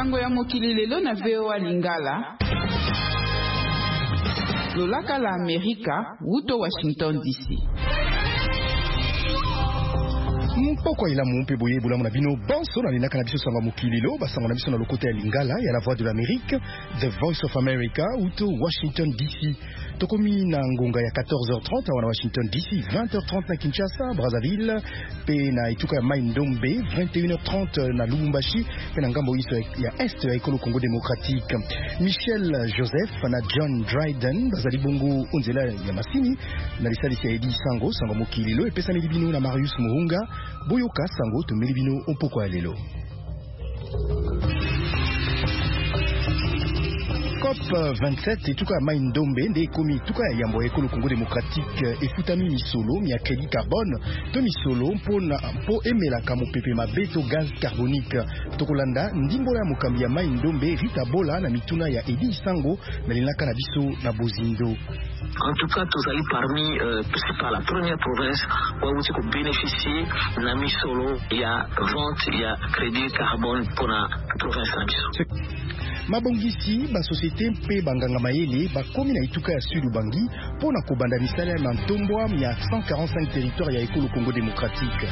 Sango ya mokili lelo na VOA Lingala. Lolaka la Amerika, wuto Washington DC. Mpoko ila mumpe boye bula mona bino banso na linaka na biso sanga mokililo basango na biso na lokote ya Lingala ya la voix de l'Amérique, The Voice of America uto Washington DC. Tokomi na ngonga ya 14h30 wana Washington DC, 20h30 na Kinshasa, Brazzaville, pe na ituka ya Mai Ndombe, 21h30 na Lubumbashi, pe na ngambo iso ya Est ya Ekolo Congo Démocratique. Michel Joseph na John Dryden bazali bongo onzela ya masini na lisalisi ya Edi Sango sango mokililo epesa milibino na Marius Muhunga boyoka sango to milibino opoko ya lelo. COP27 etuka ya Mai Ndombe nde ekomi etuka ya yambo ya Ekolo Congo Démocratique efutami misolo mia crédit carbone to misolo mpo emelaka mopepe mabe to gaz carbonique. Tokolanda ndimbola ya mokambi ya Mai Ndombe Rita Bola na mituna ya Edi Sango na linaka na biso na Bozindo. En tout cas, tous allés parmi c'est pas la première province où vous pouvez bénéficier de misolo, il y a vente, il y a crédit carbone pour la province de Miso. Mabongisi ba société mpe banganga mayele bakomi na ituka ya Sud Ubangi pona kobanda misala ya mantombwa ya 145 territoires ya Ekolo Congo Démocratique.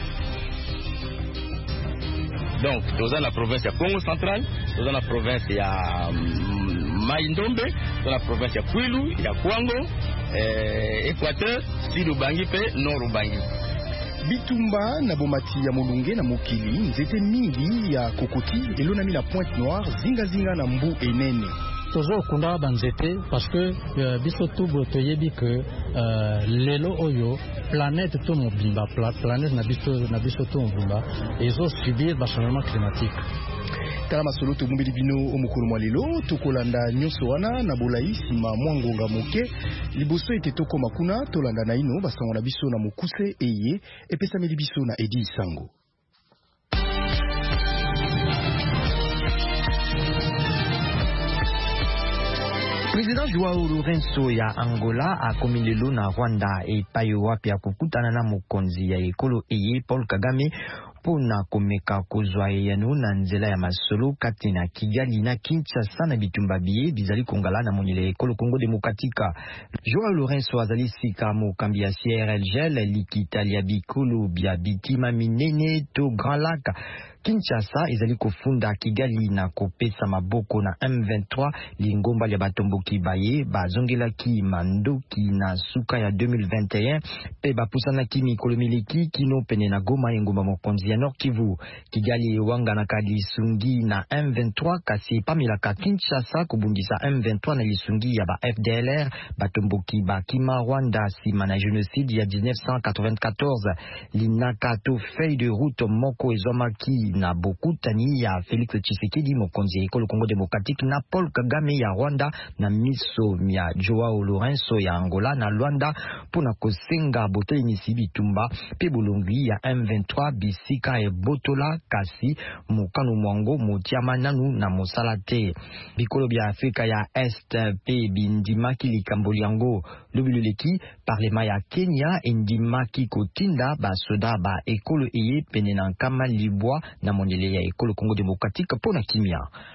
Donc, dans la province de Congo central, dans la province de Mai Ndombe, dans la province de Kwilu, il y a Kwango, Équateur, Sud Ubangi pe Nord Ubangi. Bitumba na bomati ya molunge na mokili nzete mingi ya kokoti elonami na Pointe Noire zinga na mbu enene. Tozo kunda banzete parce que biso tubo toyebi que lelo oyo planète to mobimba planète na biso to mobimba ezo subir ba changement climatique. Tala masolo to mumbili bino omukuru mwalelo tokolanda nyonso wana na bolai sima mwangonga moke liboso ete toko makuna tolanda na ino basango na biso na mokuse eye epesa meli biso na Edi Sango. Président Joao Lourenço ya Angola akomi lelo na Rwanda epai wapi ya kukutana na mokonzi ya ekolo eye Paul Kagame pona komeka kozwa eyano na nzela ya masolo kati na Kigali na Kinshasa na bitumba biye bizali kongala na monyele Ekolo Congo Démocratique. Joao Lourenço azali sika mokambi ya CRLGL likita lia bikolo bia bitima minene to Grand Lac. Kinshasa ezali kofunda Kigali na kopesa maboko na M23 lingomba ya batomboki baye bazongelaki mandoki na suka ya 2021 pe bapusana kimi kolomiliki kino pene na Goma engomba mokonzi ya Nord Kivu. Kigali wanga na kadisungi na M23 kasi pamilaka Kinshasa kubundisa M23 na lisungi ya ba FDLR batomboki ba kima Rwanda sima na génocide ya 1994 linaka to feuille de route moko ezomaki na bokutani ya Félix Tshisekedi mokonzi ya Ekolo Congo Démocratique na Paul Kagame ya Rwanda na miso ya Joao Lourenço ya Angola na Luanda pona kosenga botoli nisi bitumba pe bolongwi ya M23 bisika e botola kasi mukano mwango motiama nanu na mosalate bikolo bya Afrika ya Est pe bindimaki likamboli yango lobiloleki parlema ya Kenya endimaki kotinda basoda ba ekolo eye pene na nkama libwa na mondele ya Ekolo Congo Démocratique pona kimia.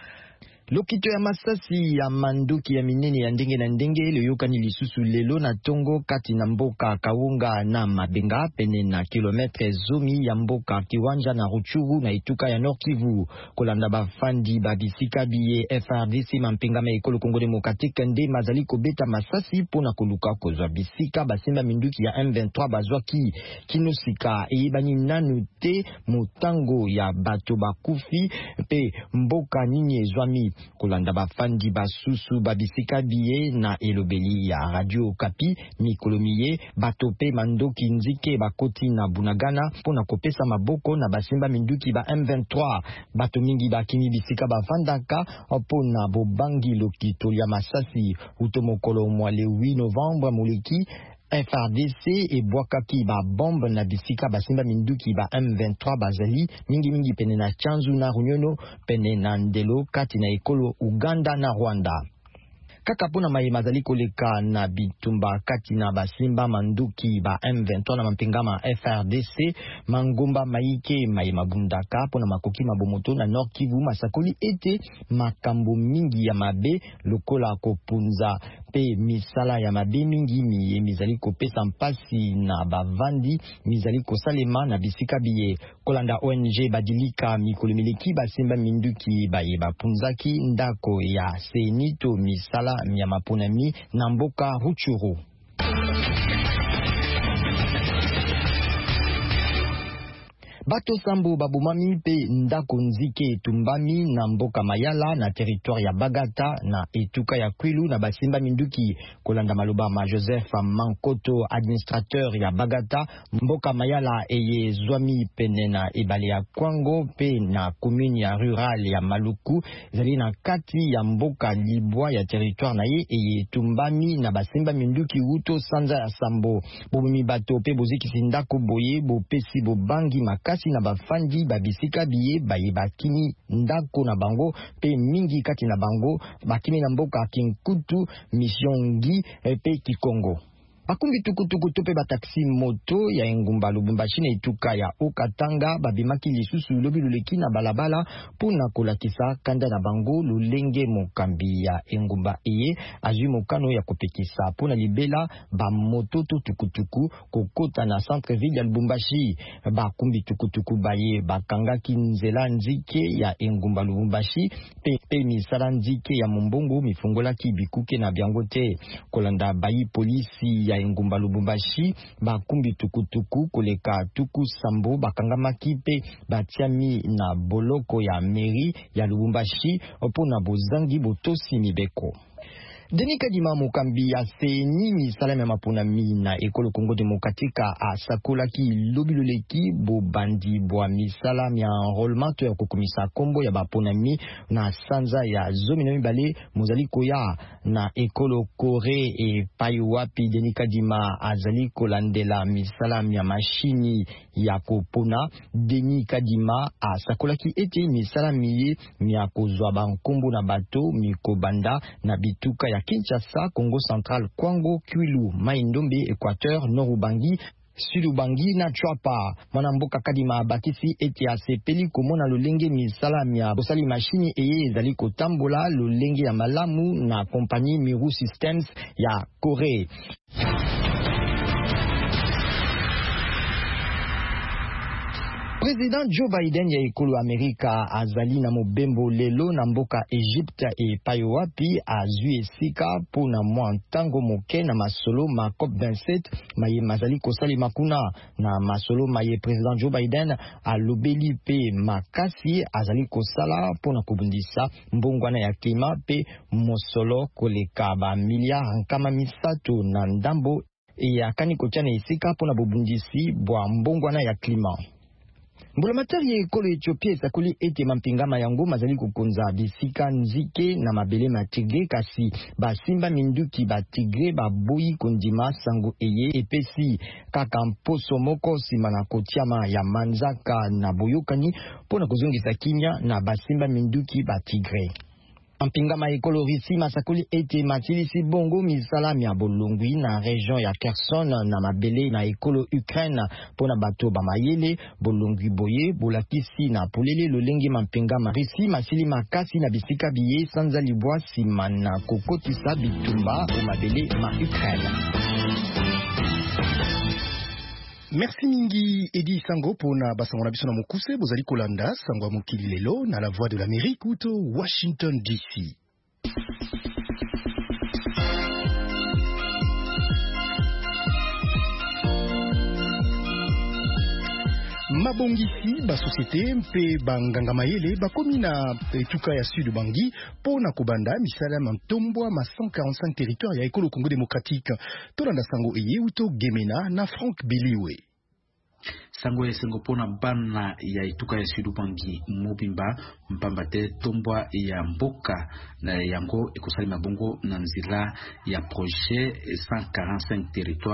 Lokito ya masasi ya mandoki ya minene ya ndenge na ndenge leyokani lisusu lelo na tongo kati na mboka Kaunga na Mabenga pene na kilometre zomi ya mboka Kiwanja na Ruchuru na ituka ya Nord Kivu. Kolanda bafandi babisika biye FRDC mampingama Ekolo Congo Démocratique nde mazali kobeta masasi pona koluka kozwa bisika basimba minduki ya M23 bazwaki kinosika eyebani nanu te motango ya bato bakufi pe mboka nini ezwami. Kolanda bafandi basusu babisika biye na elobeli ya Radio Okapi mikolomiye batope mandoki nzike bakoti na Bunagana pona kopesa maboko na basimba minduki ba M23 bato mingi bakimi bisika bafandaka pona bobangi lokito ya masasi utomokolo mwale 8 Novembre moleki FRDC et Bwakaki ba bombe na bisika basimba minduki ba M23 bazali mingi pene na Chanzu na Runyono pene na Ndelo kati na ekolo Uganda na Rwanda. kaka pona mayema zali koleka na bitumba kati na basimba manduki ba M23 na mampingama FRDC mangomba maike mayema bundaka pona makoki mabomoto na Nord Kivu masakoli ete makambo mingi ya mabe lokola kopunza pe misala ya mabe mingi mizali kopesa mpasi na bavandi mizali kosalema na bisika biye kolanda ONG badilika mikolomeleki basimba minduki baye bapunzaki ndako ya senito misala ya maponami na mboka Ruchuru. Bato sambo babumami pe ndako nzike tumbami na mboka Mayala na territoire ya Bagata na etuka ya Kwilu na basimba minduki kolanda maloba ma Joseph Mankoto administrateur ya Bagata mboka Mayala eye zwami pene na ebale ya Kwango pe na commune ya rural ya Maluku zali na kati ya mboka Libwa ya territoire na ye eye tumbami na basimba minduki uto sanza ya sambo bobumi bato pe boziki ndako boye bo pesi bo bangi maka na bafandi babisika biye baye bakini ndako na bango pe mingi kati na bango bakini na mboka Kinkutu Misiongi pe Kikongo. Bakumbi tukutuku tope bataxi moto ya engumba Lubumbashi na etuka ya Okatanga babimaki lisusu lobi luleki na balabala pona kolakisa kanda na bango lulenge mokambi ya engumba eye azwi mokano ya kopekisa pona libela ba moto tukutuku kokota na centre ville ya Lubumbashi. Bakumbi tukutuku baye bakangaki nzela nzike ya engumba Lubumbashi pe misala nzike ya mombongo mifungolaki bikuke na biangote kolanda bayi polisi ya engumba Lubumbashi bakumbi tukutuku koleka tuku sambo bakangamaki pe batiami na boloko ya mairie ya Lubumbashi opona bozangi botosi mibeko. Denis Kadima mokambi ya seni misala ya maponami na ekolo Kongo Demokratika asakolaki lobiloleki bo bandi bwa misala ya enrôlement ya kokomisa kombo ya baponami na sanza ya zominami bale mozali koya na ekolo Kore e paiwapi. Denis Kadima azali kolandela misala ya mashini ya kopona. Denis Kadima asakolaki ete misala miye ya kozwa bankombo na bato mikobanda na bituka ya Kinshasa, Congo Central, Kwango, Kwilu, Mai-Ndombe, Équateur, Nord-Ubangi, Sud-Ubangi na Chwapa. Mwanamboka Kadima bakisi eti asepeli komona lolenge misala ya bosali machine eye ezali kotambola lolenge ya malamu na kompani Miru Systems ya Kore. Président Joe Biden ya ekolo Amerika azali na mobembo lelo na mboka Egypte e paiwapi azwi esika pona mwa ntango moke na masolo ma COP27 maye mazali kosali makuna na masolo maye Président Joe Biden alobeli pe makasi azali kosala pona kubundisa mbongwana ya klima pe mosolo koleka ba miliard nkama misato na ndambo e akani kotiana esika pona bobundisi bwa mbongwana ya klima. Mbulamatari ya ekolo Ethiopia esakoli ete mampingama yango mazali kukonza bisika nzike na mabele matigre kasi basimba minduki batigre baboyi kondima sango eye epesi kaka mposo moko sima na kotiama ya manzaka na boyokani pona kozongisa kinya na basimba minduki batigre. Mampingama ekolo Risi masakoli ete matilisi bongo misala ya bolongwi na region ya Kherson na mabele na ekolo Ukraine pona bato ba mayele bolongwi boye bolakisi na polele lolenge mampingama Risi masili makasi na bisika biye sanza libwa sima na kokotisa bitumba o mabele ma Ukraine. Merci mingi Edi Sango pona basango na biso na mokuse bozali kolanda sango mokili lelo na la voix de l'Amérique ou to Washington DC. Mabongisi ba société mpe banganga mayele bakomi na etuka ya Sud Ubangi pona kobanda misala mantombwa ma 145 territoire ya ekolo Congo démocratique tolanda sango eye uto Gemena na Frank Biliwe. Sango esengo pona bana ya ituka ya Sud Ubangi mobimba mpamba te tombwa ya mboka na yango ekosali mabongo na nzila ya projet 145 territoire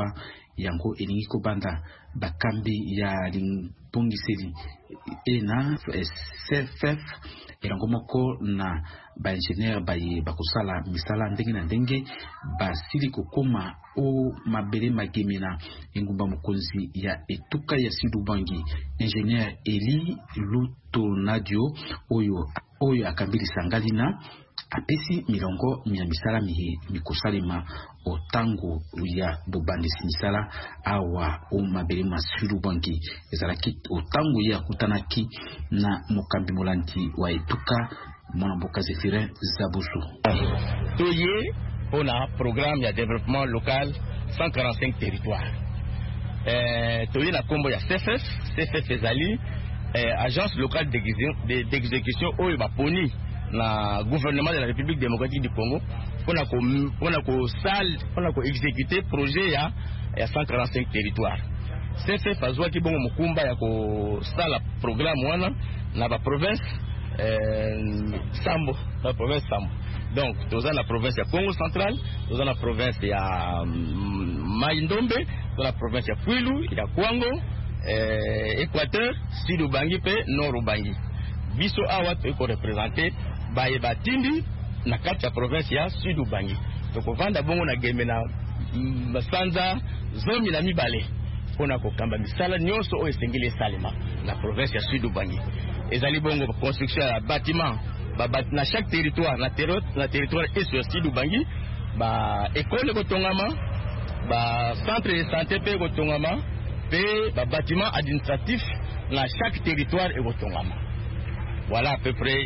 yango elingi kobanda bakambi ya limbongiseli ENA CFF elango moko na baingénieur baye bakosala misala ndenge na ndenge basili kokoma o mabele magemena engumba mokonzi ya etuka ya Sidubangi ingénieur Eli Lutonadio oyo akambilisa ngalina apesi milongo ya misala mikosalema otango ya bobandisi misala awa o mabele Sidubangi ezalaki otango ya kutanaki na mokambi molanti wa etuka Mwanamboka Zéphirin Zabusu. Toye, on a un programme de développement local 145 territoires. Toye na kombo ya CFF ezali agence locale d'exécution oyo baponi na gouvernement de la République démocratique du Congo on a exécuter projet ya 145 territoires. CFF azwaki bongo mukumba ya ko sala programme wana na ba province Sambo, la province Sambo. Donc, nous avons la province de Congo central, nous avons la province de Maïndombe, nous avons la province de Kwilu, de Kwango, Équateur, Sud-Ubangi et Nord-Ubangi. Biso awa ko représenter baye batindi na kati ya province ya Sud-Ubangi. Donc, on va bongo na geme na Sanza, zomi na mibale. On a kokamba misala nyonso o esengeli salema na province ya Sud-Ubangi. Ezali bongo construction ya bâtiment na chaque territoire na territoire et sur Sud-Ubangi ba école kotongama ba centre de santé pe kotongama pe ba bâtiment administratif na chaque territoire et kotongama. Voilà à peu près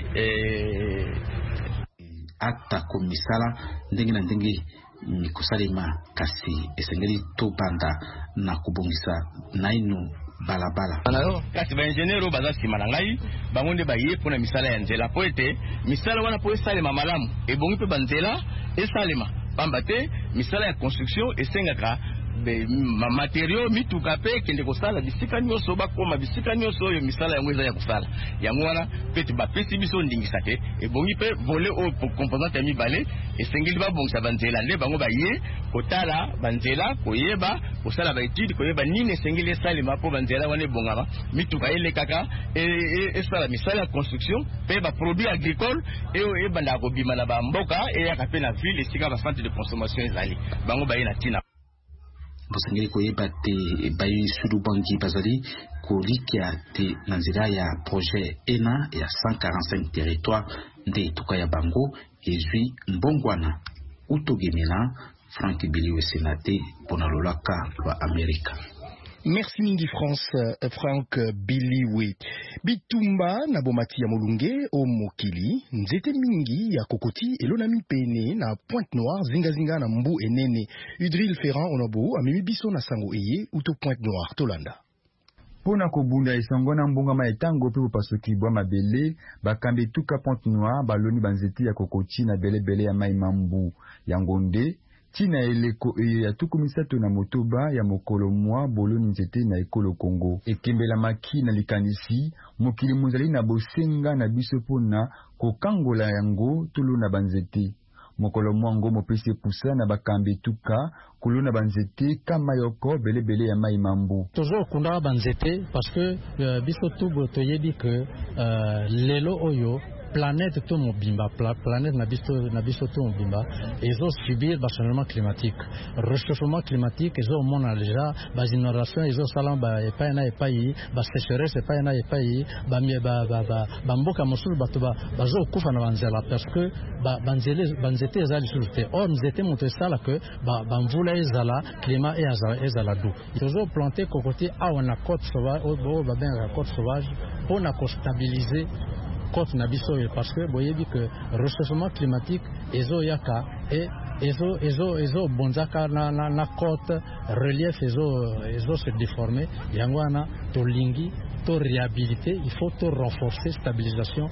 ata komisala ndenge na ndenge mikosalema kasi esengeli to banda na kubongisa nainu balabala. Kasi ba ingénieur baza sima na ngai bangonde baye pona misala ya nzela po ete misala wana po esalema malamu ebongi pe banzela esalema pamba te misala ya construction esengaka matériaux mituka pe kende kosala bisika nyonso bakoma bisika nyonso oyo misala yango eza ya kosala yango wana pete bapesi biso ndingisa te ebongi pe volet o composante ya mibale esengeli babongisa banzela nde bango baye kotala banzela koyeba kosala baétude koyeba nini esengeli esalema mpo banzela wana ebongama mituka elekaka esala misala ya construction pe baproduit agricole eyo ebandaka kobima na bamboka eyaka pe na ville esika bacentre de consommation ezali bango baye na ntina. Bosengeli koyeba te bayi Sud-Ubangi bazali kolikia te na nzela ya projet ENA ya 145 territoires nde etuka ya bango ezwi mbongwana utogemena Frank Biliwe Senate pona lolaka lwa Amerika. Merci mingi Frank Biliwe. Bitumba na bomati ya molunge o mokili nzete mingi ya kokoti elona mipene na Pointe Noire zinga na mbu enene. Udril Ferrand onabo amemi biso na sango eye uto Pointe Noire tolanda. Pona kobunda esango na mbongama etango pe bopasoki bwa mabele bakambe tuka Pointe Noire baloni banzete ya kokoti na belebele ya mai mambu yangonde tina eleko eye ya tukumisato na motoba ya mokolo mwa boloni nzete na ekolo Kongo ekembela maki na likanisi mokili muzali na bosenga na biso pona kokangola yango tolona banzete mokolo mwango mopesi pusa na bakambe tuka kuluna banzete kama yoko belebele ya mai mambu toujours kunda banzete parce que biso tubo toyebi que lelo oyo planète tout mobimba planète na biso tout mobimba ezo subir ba changement climatique réchauffement climatique ezo mona déjà ba inondation ezo sala ba epai na epai ba sécheresse epai na epai ba mboka mosusu bato bazo kufa na banzela parce que banzete ezali sur te or nzete moto esala que ba mvula ezala climat ezala doux toujours planter kokoti awa na côte sauvage o ba benga côte sauvage pour na ko stabiliser côte na biso parce que boyebi que réchauffement climatique ezo yaka et ezo bonzaka na côte relief ezo se déformer yango wana to lingi to réhabiliter il faut to renforcer stabilisation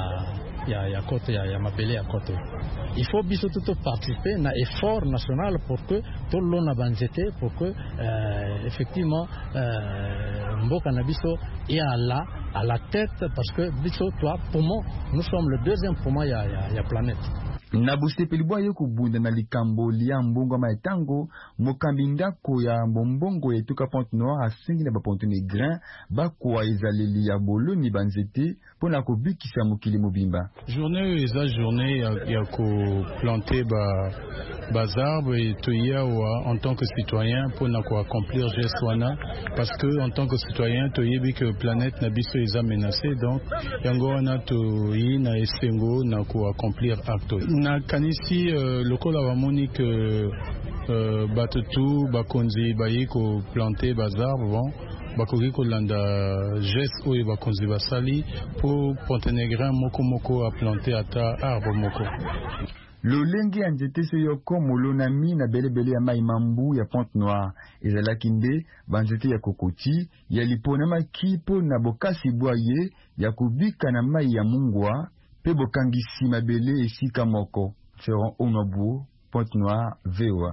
ya côte ya mabele ya côte il faut biso tout participer na effort national pour que tout lona banzete pour que effectivement mboka na biso et à la tête parce que biso toi poumon nous sommes le deuxième poumon ya planète. na busepelibwa ye kubunda na likambo lia mbongo maetango mokambi ndako ya bombongo etuka Pointe Noire asingi na baponto ne grain bakwa ezaleli ya boloni banzete pona kobikisa mokili mobimba. Journée eza journée ya ko planter bas arbres et toya en tant que citoyen pona ko accomplir geste wana parce que en tant que citoyen toyebi que planète na biso eza menacée, donc yango wana toyi na esengo na ko accomplir acte na kanisi lokola bamoni que bato tu bakonzi bayi ko planter bas arbres bon bakoki kolanda geste oyo bakonzi basali pour Pontenegrin moko a planter ata arbre moko. Lolenge ya nzete so yoko molonami na belebele ya mai mambu ya Pointe Noire ezalaki nde banzete ya kokoti ya liponamaki mpo na bokasi bwaye ya kubika na mai ya mungwa pe bokangisi mabele esika moko. Ferron Onobu, Pointe Noire, VOA.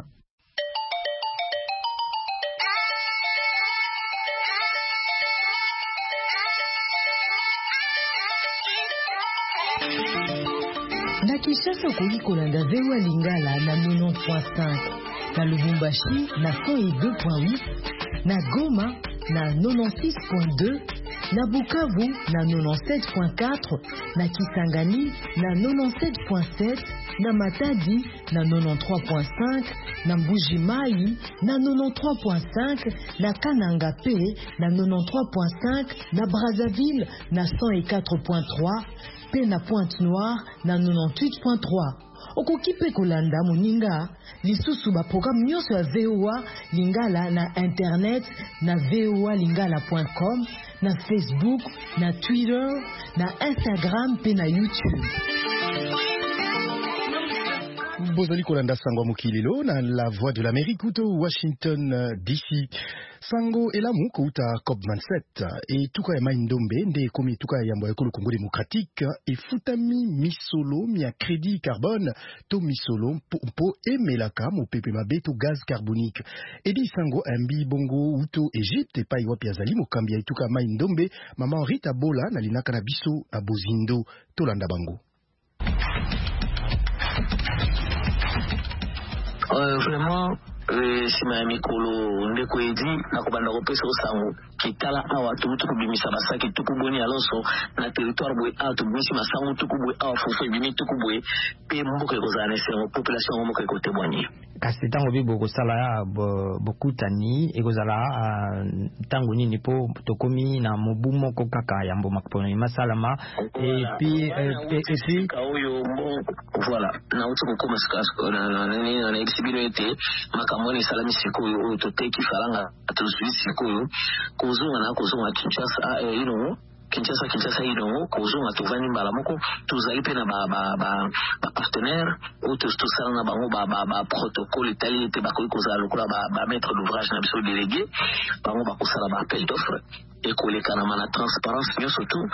Na Kinshasa okoki kolanda VOA Lingala na 90.5, na Lubumbashi na 102.8, na Goma na 96.2, na Bukavu na 97.4, na Kisangani na 97.7, na Matadi na 93.5, na Mbuji-Mayi na 93.5, na Kananga P na 93.5, na Brazzaville na 104.3, pe na Pointe Noire na 98.3. Okoki pe kolanda moninga lisusu ba programme nyonso ya VOA Lingala na internet na voalingala.com, na Facebook, na Twitter, na Instagram pe na YouTube. Bozali kolanda sango mukililo na la voix de l'Amérique uto Washington DC. Sango elamu kouta COP27 et tuka ya maindombe nde komi tuka ya mbo ekolo Congo démocratique et futami misolo mia crédit carbone to misolo po emelaka mo pepe mabe to gaz carbonique. Edi sango ambi bongo uto Egypte pa iwapi azali mo kambia tuka maindombe maman Rita Bola na linaka na biso a Bozindo to landa bango. Vraiment sima mikolo ndeko edi nakobanda kopesa osango kitala awa tukubimisa basaki tukuboni aloso na territoire boy out bimisi masango tukubwe awa fofu bimi tukubwe pe mboka kozana sengo population mboka kotemwani kasi tango bibo kosala ya bokutani ekozala tango nini po tokomi na mobu moko kaka ya mboma koponi masalama et puis oyo voilà na utiko koma skasko na exhibition makamoni salami sikoyo to teki faranga atuzwi sikoyo kuzunga Kinshasa Kinshasa kuzunga tuvani mbala moko tuzali pe na ba partenaire ou to sala na bango ba protocole italien te bakoki kozala lokola ba maître d'ouvrage na biso délégué bango bakosala ba appel d'offre ekoleka na transparence nyo surtout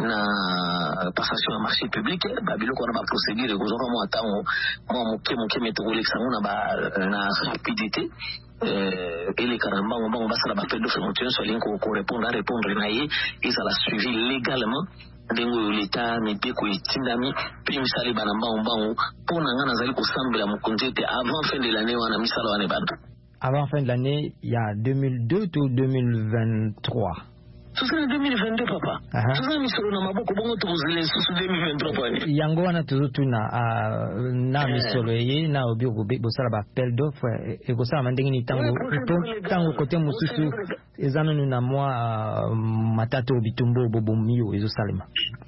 na passation ya marché public babiloko na ba procédure ekozonga mo atango mo moke metokolekisa ngo na rapidité ele karamba bango basala ba appel d'offre motion so linko ko répondre na ye ezala suivi légalement ndengo l'État mibeko itindami puis misali banamba bango pona ngana zali kosambela mokonzi te avant fin de l'année wana misala wana bantu avant fin de l'année il y a 2002 to 2023 Susana 2022 papa. Susana misolo na maboko bongo tozile susu 2023 pani. Yango wana tuzotuna na misolo ye na obi bosala ba appel d'offre e kosala mandenge ni tango kote mususu ezana na moi matato bitumbo bobomio ezosalema.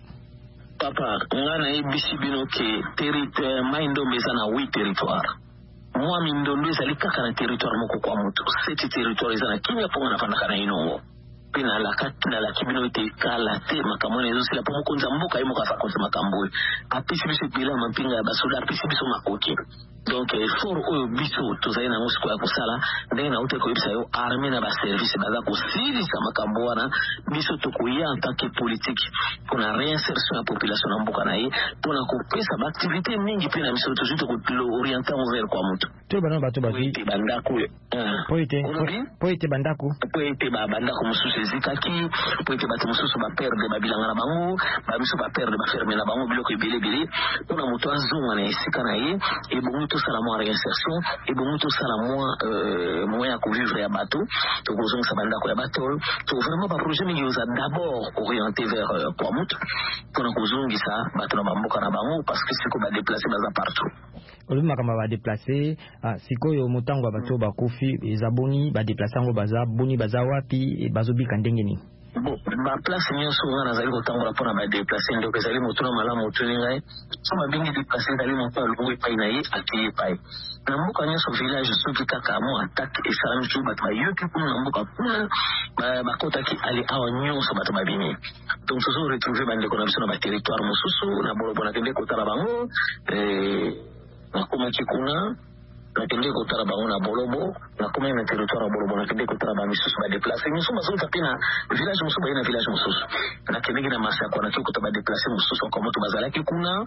Papa ngana ebisi bino ke territoire maindombe ezana 8 territoire. Moi mindombe ezali kaka na territoire moko kwa mutu. 7 territoire ezana kimya ponga na fanda kana inongo. Pena la katina la kibino ite kala te makamone zo sila pomo konza mboka imo kafa konza makambo apisi biso bila mampinga ya basoda apisi biso makoki donc effort oyo biso tozali nango sikoyo ya kosala ndenge nauti koyebisa yo armée na baservice baza kosilisa makambo wana biso tokoya en tant que politique mpona réinsertion ya population na mboka na ye mpona kopesa baactivité mingi mpe na biso tozwi tokooriente envers kwa moto ete bandako po ete bandako mosusu ezikaki po ete bato mosusu baperde babilanga na bango bamiso baperde baferme na bango biloko ebelebele mpona moto azonga na esika na ye ebongi tosala mwa réinsertion ebongi tosala mwa moyen ya kovivre ya bato tokozongisa bandako ya bato oyo to vraiment baprojet mingi oza d'abord orienté vers kwa moto mpona kozongisa bato na bamboka na bango parce que siko badeplace baza partout olobi makambo ya badeplace sikoyo motango ya bato bakufi eza boni badeplace yango baza boni baza wapi bazobika ndenge nini baplace nyonso nga nazali kotambola mpona badeplace ndeko ezali motuna malamu otuni ngai so babengi deplace ezali moto alongo epai na ye akei epai na mboka nyonso village soki kaka mo atake esalami tu bato bayoki kuna na mboka kuna bakotaki ali awa nyonso bato babimi donc tozo retrouve bandeko na biso na baterritoire mosusu na bolobo nakende kotala bango nakomaki kuna nakende kotala bango na bolobo nakomaki na territoire ya bolobo nakende kotala bamisusu badeplace misu bazolta mpe na village mosusu baye na village mosusu nakendeki na masako naki kota badeplace mosusu aka moto bazalaki kuna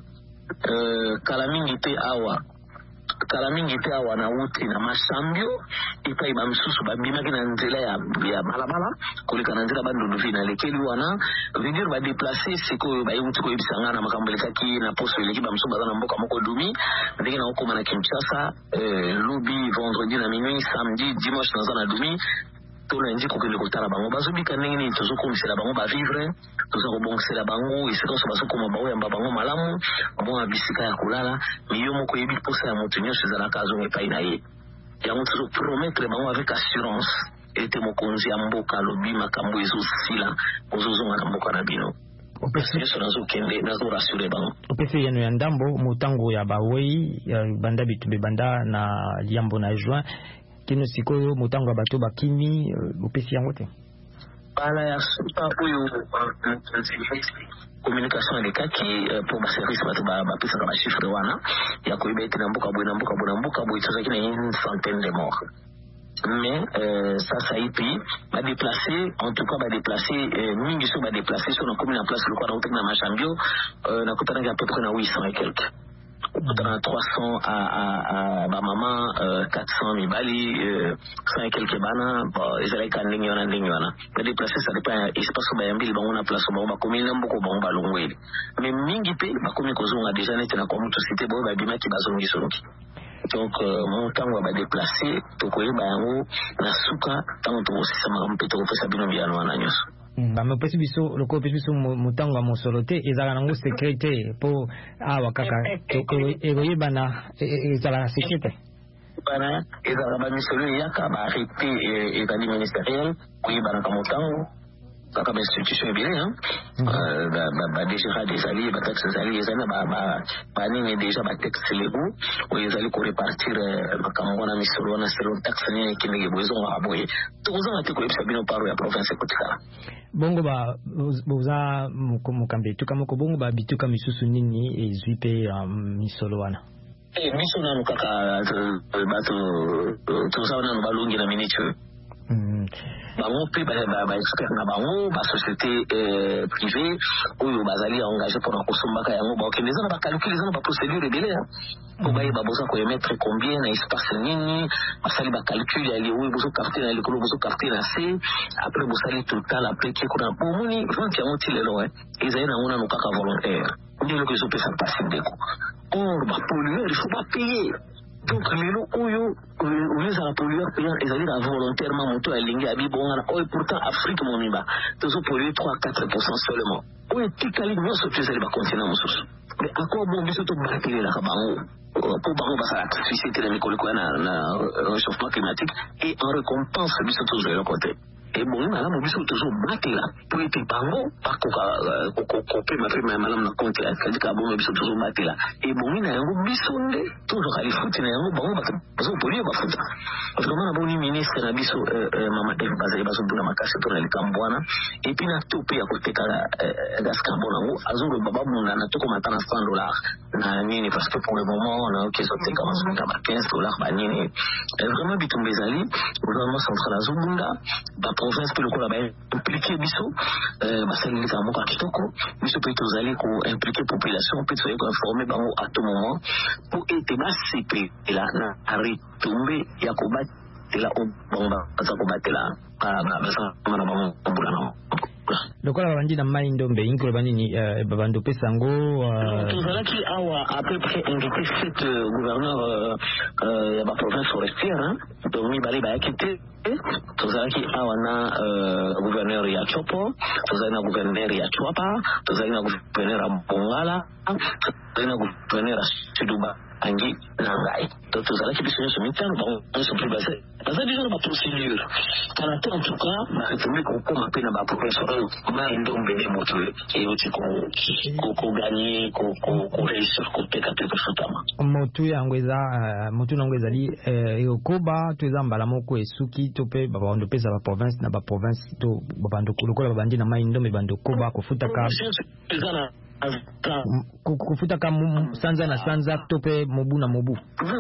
kala mingi te awa na uti na masambio epai bamisusu babimaki na nzela ya balabala koleka na nzela bandunduvi nalekeli wana venir badeplace sikoyo bayeuti koyebisa nga na makambo elekaki na poso eleki bamisusu baza na mboka moko dumi ndenge na okoma na Kinshasa lobi vendredi na minuit samedi dimanche naza na dumi tolundi kokende kotala bango bazobika ndenge nini tozokomisela bango bavivre toza kobongisela bango esika oso bazokoma baoyamba bango malamu babonga bisika ya kolala miyo moko yebi posa ya moto nyonso ezalaka azonga epai na ye yango tozopromettre bango avec assurance ete mokonzi ya mboka alobi makambo ezosila ozozonga na mboka na bino nyonso nazokende nazorasure bango opesi yeno ya ndambo motango ya bawei banda bitumbe banda na liambo na juin kino sikoyo motango ya bato bakimi opesi yango te bala ya suka oyo communication elekaki pour baservice bato bapesaka bachifre wana ya koyeba ete na mboka boye tozalaki na une centaine de morts mais sasa ipi badeplace en tout cas badeplace mingi so badeplace so na komi na place lokwa na utaki na machambio nakutanaki à peu près na 800 et quelques dans 300 à maman 400 mibali 100 et quelques bana ezalaki ndenge wana mais déplacer ça dépend espace bayambili bango na place bango bakomi na mboko bango balongweli mais mingi pe bakomi kozonga déjà nete na kwa mutu cité boyo babimaki bazongi soloki donc motango badéplacer tokoyeba yango na suka ntango tokosisa makambo mpe tokopesa bino biyano wana nyonso bamepesi biso loko opesi biso motango ya mosolo te ezalaka nango secret te mpo awa kaka ekoyebana ezalaka secret te bana ezalaka bamisolo eyaka baarrêté ezali ministériel koyebanaka motango kaka bainstitution ebele badégérade ezali bataxe ezali ezali na banini déjà batexte lego oyo ezali korepartir makambo wana misolo wana selon taxe nini ekendeke boye ezongaka boye tokozanga te koyebisa bino paro ya province ekotikala bongo boza mokambi etuka moko bongo babituka misusu nini ezwi mpe misolo wana biso nanu kaka bato toza nanu balongi na minitio bango mpe baexpert na bango basociété privé oyo bazali engagé mpona kosombaka yango bakende eza na bacalcule eza na baprocédure ebele po bayeba boza koemettre combien na espace nini basali bacalcule ali oyo bozokarte na likolo bozokarte na se après bosali total après ke kuna bomoni vente yango ti lelo ezali nango nano kaka volontaire nde eloko ezopesa mpasi ndeko or bapollueur il faut bapaye donc lelo oyo oyezala pollueur payant ezalika volontairement moto alingi abibongana oyo pourtant Afrique momiba tozopolluer 3-4% seulement oyo etikali nyonso to ezali bacontinent mosusu mais akor bon biso tobakelelaka bango po bango basala société na mikolo koya na réchauffement climatique et en récompense biso tozwa eloko te et bon na mobiso toujours batela pour être bango pas copier ma fait madame na compte là c'est-à-dire bon mobiso toujours batela et bon na yango bisonde toujours ali foot na yango bango bazo polio ba foot vraiment na boni ministre na biso mama Eve bazali bazo buna makasi to na likambwana et puis na tope ya koteka gas carbone ngo azolo baba munda na toko matana $100 na nini parce que pour le moment on a que sorti comme ça $15 ba nini vraiment bitumbe zali gouvernement central azobunda ba province pe lokola ba impliquer biso basali ka moka kitoko biso pe tozali ko impliquer population pe tozali ko informer bango à tout moment pour aider basipe la na aritumbe ya kobatela obonga za kobatela ba bango mbulana lokola babandi na mai ndombe inkolo banini babando pesango tozalaki awa à peu près invité 7 gouverneurs ya ba province forestière donc mibale bayaki te tozalaki awa na gouverneur ya Chopo, tozali na gouverneur ya Chwapa, tozali na gouverneur ya Bongala, tozali na gouverneur ya Suduba angi na ngai donc tozalaki biso nyonso mitano bango so plus basé baza déjà na procédure kana te en tout cas na retomber kokoma pe na ba professeur ma ndombe ne moto et oti ko gagner ko réussir ko peka te kufutama motu yango ezali ekoba toza mbala moko esuki to pe babando pesa ba province na ba province to babando lokola babandi na mai ndombe bando koba kufutaka kufutaka sanza na sanza tope mobu na mobu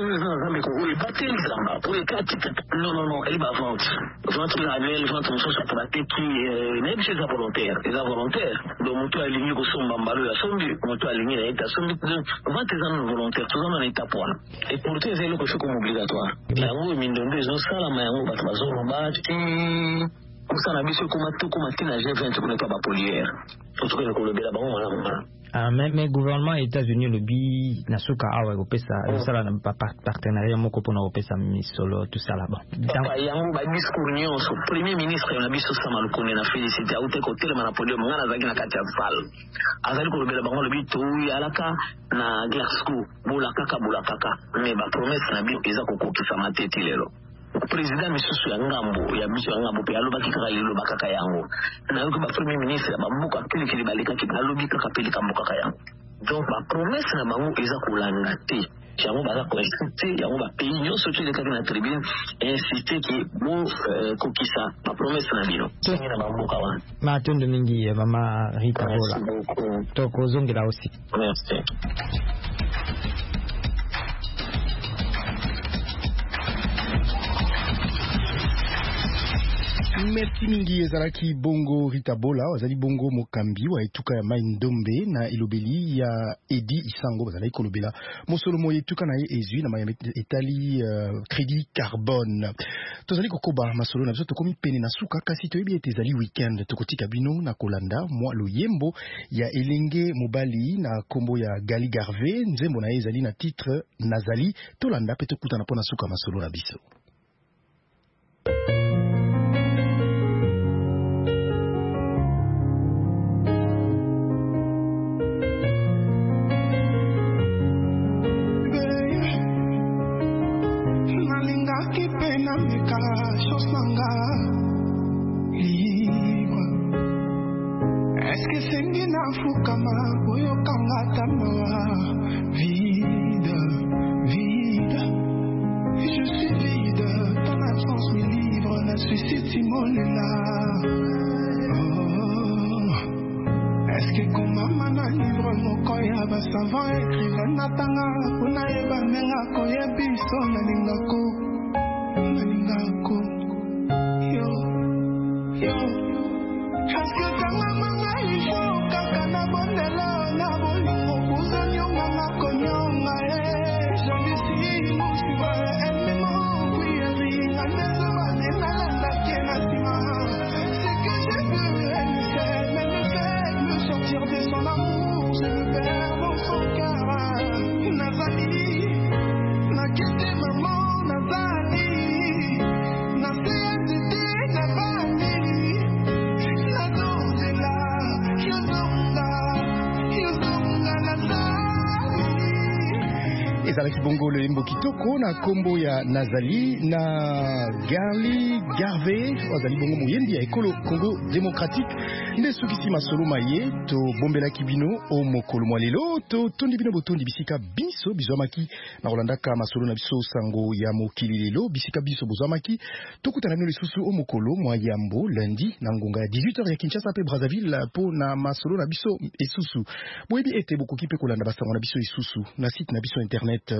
non elle va vente annuelle vente mosusu atrate qui même chez les volontaires donc moto alingi kosomba mbalo ya sombi moto alingi na eta sombi vente eza volontaire tozana na eta poa et pourtant eza eloko efiko obligatoire yango mindombe ezosalama yango bato bazoloba ti kusana biso kuma tina G20 kuna pa ba polière tokene kolobela bango malamu mais gouvernement États-Unis lobi nasuka awa kopesa sala na partenariat moko pona kopesa misolo tout ça là-bas donc yango ba discours nyonso premier ministre na biso Sama Lukonde na félicité aute ko telema na podium ngana zaki na kati ya salle azali kolobela bango lobi to yalaka na Glasgow bulakaka mais ba promesse na biso eza kokokisa matete lelo président misusu ya ngambo ya biso ya ngambo pe alobaki kaka lelo bakaka yango na yoki ba premier ministre ba mboka kili balekaki alobi kaka peli ka mboka yango donc ba promesse na bango eza kolanga te yango baza koinstructe yango ba pays nyonso tolekaki na tribune insiste ki bo kokisa ba promesse na bino songi na bamboka wana matondo mingi mama Rita Bola tokozongela aussi merci. Merci mingi ezalaki bongo Rita Bola wazali bongo mokambi wa etuka ya mai ndombe na ilobeli ya Edi Isango bazali kolobela mosolo mo etuka na ye ezwi na mai etali crédit carbone tozali kokoba masolo na biso tokomi pene na suka kasi toyebi ete ezali weekend tokotika bino na kolanda mwa loyembo ya elenge mobali na kombo ya Gali Garvey nzembo na ye ezali na titre Nazali tolanda pe tokutana pona suka masolo na biso. Est-ce que c'est Nina Fukama, Boyo Kangatama, vide. Je suis vide, ton absence me livre, la suicide Simone est là. Est-ce que Komama na livre Mokoya, savant écrivain Natanga, Unaeba Menga Koya Biso, Nalingako. ezala kibongo lembo kitoko na kombo ya Nazali na Garvey azali bongo moyendi ya ekolo Congo démocratique nde sukisi masolo maye to bombela kibino o mokolo mwa lelo to tondi bino botondi bisika biso bizwamaki na kolandaka masolo na biso sango ya mokili lelo bisika biso bozwamaki tokutana no lisusu o mokolo mwa yambo lundi na ngonga ya 18h ya Kinshasa pe Brazzaville po na masolo na biso esusu boyebi ete bokoki pe kolanda basango na biso esusu na site na biso internet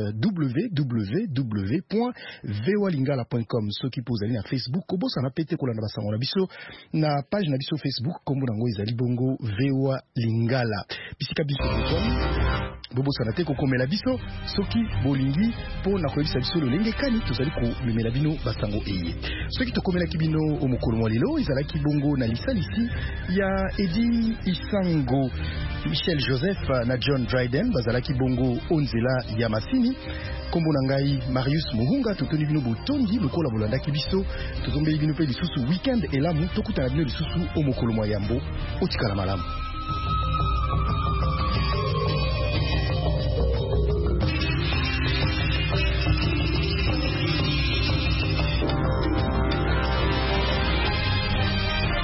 www.voalingala.com soki pozali na Facebook kobosa na pete kolanda basango na biso na page na biso Facebook kombo nango ezali bongo VOA Lingala bisika biso bobosa na te kokomela biso soki bolingi po na koyebisa biso lolenge kani tozali komemela bino basango eye soki tokomelaki bino o mokolo mwa lelo ezalaki bongo na lisalisi ya Edi Isango Michel Joseph na John Dryden bazalaki bongo onzela ya masini kombo na ngai Marius Muhunga totoni bino botondi lokola bolandaki biso tozombeli bino pe lisusu weekend elamu tokutana bino lisusu o mokolo mwa yambo otikala malamu